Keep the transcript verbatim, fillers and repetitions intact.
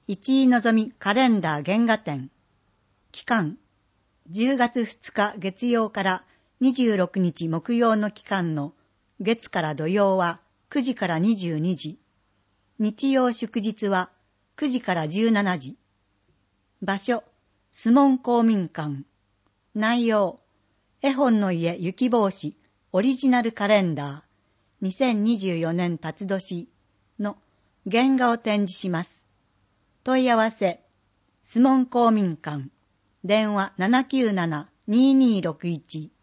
一位のぞみカレンダー原画展。期間、じゅうがつふつか月曜からにじゅうろくにち木曜の期間の月から土曜はくじからにじゅうにじ。日曜祝日はくじからじゅうしちじ。場所、須門公民館。内容、絵本の家雪帽子オリジナルカレンダーにせんにじゅうよねん辰年の原画を展示します。問い合わせ、須門公民館。電話 ななきゅうなな にーにーろくいち